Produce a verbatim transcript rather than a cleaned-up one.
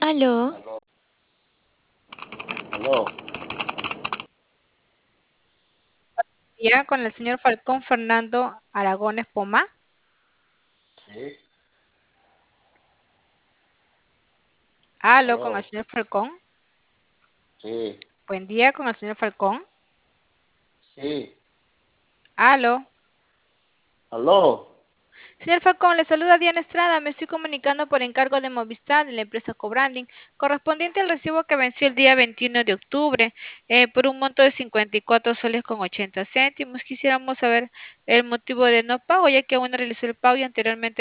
Aló, Aló, aló, Ya con el señor Falcón Fernando Aragones Pomá. sí, Aló con el aló, señor Falcón. sí, Buen día con el señor Falcón. sí, Aló. aló, Señor Falcón, le saluda Diana Estrada. Me estoy comunicando por encargo de Movistar de la empresa Cobranding, correspondiente al recibo que venció el día veintiuno de octubre, eh, por un monto de cincuenta y cuatro soles con ochenta céntimos. Quisiéramos saber el motivo de no pago, ya que aún no realizó el pago y anteriormente